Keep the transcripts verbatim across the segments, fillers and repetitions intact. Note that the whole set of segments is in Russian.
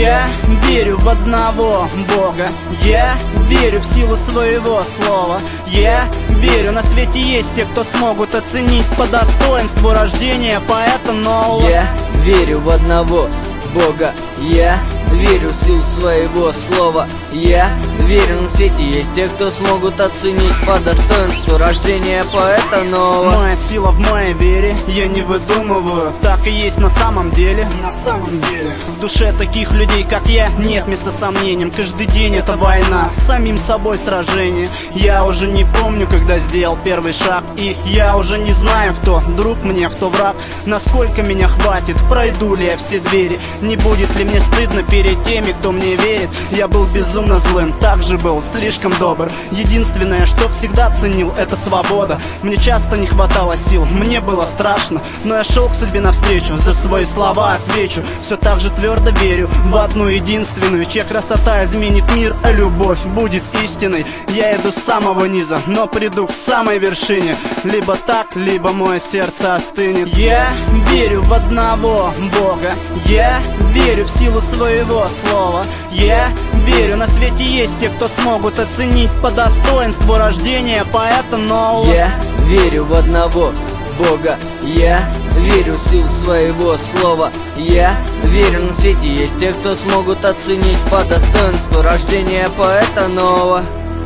Я верю в одного Бога, я верю в силу своего слова. Я верю, на свете есть те, кто смогут оценить по достоинству рождения поэта нового. Я верю в одного Бога, я верю в силу своего слова. Я верю, на свете есть те, кто смогут оценить по достоинству рождения поэта нового. Моя сила в моей вере, я не выдумываю, так и есть на самом деле. На самом деле в душе таких людей, как я, нет места сомнениям. Каждый день это война, с самим собой сражение. Я уже не помню, когда сделал первый шаг, и я уже не знаю, кто друг мне, кто враг. Насколько меня хватит, пройду ли я все двери, не будет ли мне стыдно перед теми, кто мне верит. Я был безумно злым, также был слишком добр. Единственное, что всегда ценил, это свобода. Мне часто не хватало сил, мне было страшно, но я шел к судьбе навстречу, за свои слова отвечу. Все так же твердо верю в одну единственную, чья красота изменит мир, а любовь будет истиной. Я иду с самого низа, но приду к самой вершине. Либо так, либо мое сердце остынет. Я верю в одного Бога, я верю в силу своего слова. Я верю, на свете есть те, кто смогут оценить по достоинству рождения поэта нового. Я верю в одного Бога, я верю в силу своего слова. Я верю, на свете есть те, кто смогут оценить по достоинству рождения поэта нового.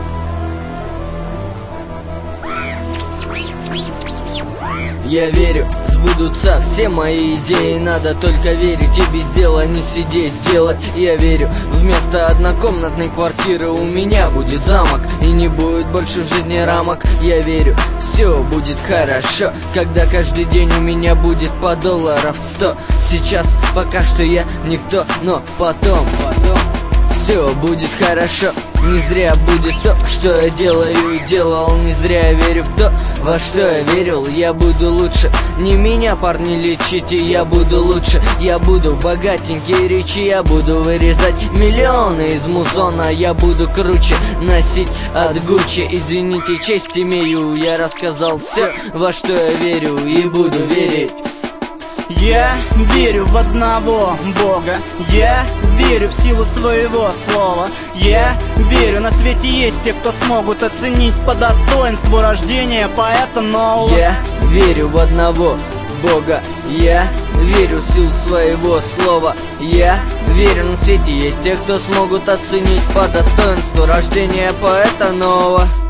Я верю, сбудутся все мои идеи. Надо только верить и без дела не сидеть, делать. Я верю, вместо однокомнатной квартиры у меня будет замок, и не будет больше в жизни рамок. Я верю, все будет хорошо, когда каждый день у меня будет по долларов сто. Сейчас пока что я никто, но потом, потом все будет хорошо. Не зря будет то, что я делаю и делал. Не зря я верю в то, во что я верил. Я буду лучше, не меня, парни, лечите. Я буду лучше, я буду богатенький, речи. Я буду вырезать миллионы из музона. Я буду круче носить от Гуччи. Извините, честь имею, я рассказал все, во что я верю и буду верить. Я верю в одного Бога, я верю в силу своего слова. Я верю, на свете есть те, кто смогут оценить по достоинству рождения поэта нового. Я верю в одного Бога, я верю в силу своего слова. Я верю, на свете есть те, кто смогут оценить по достоинству рождения поэта нового.